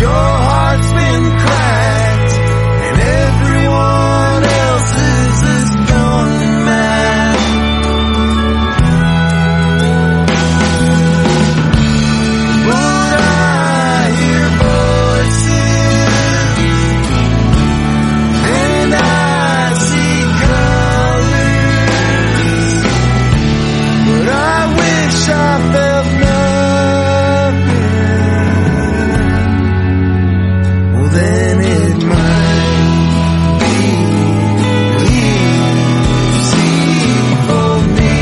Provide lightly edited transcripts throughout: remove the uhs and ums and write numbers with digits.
Your heart's been cracked, and everyone else's is gone mad. But I hear voices, and I see colors, but I wish I felt nothing. Well, then it might be easy for me,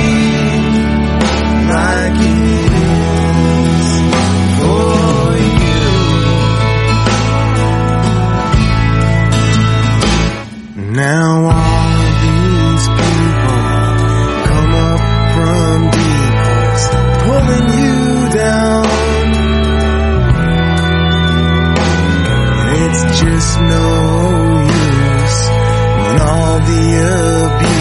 like it is for you. Now all of these people come up from deep holes, pulling you down. It's just no use when all the abuse